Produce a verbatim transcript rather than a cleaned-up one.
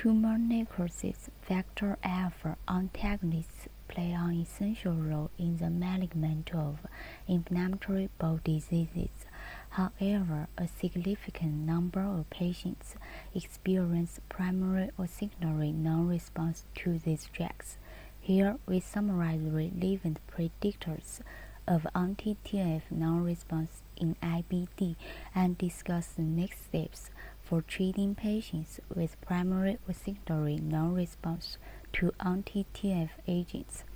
Tumor necrosis factor alpha antagonists play an essential role in the management of inflammatory bowel diseases. However, a significant number of patients experience primary or secondary non-response to these drugs. Here we summarize relevant predictors of anti-T N F non-response in I B D and discuss the next steps for treating patients with primary or secondary non-response to anti-T N F agents.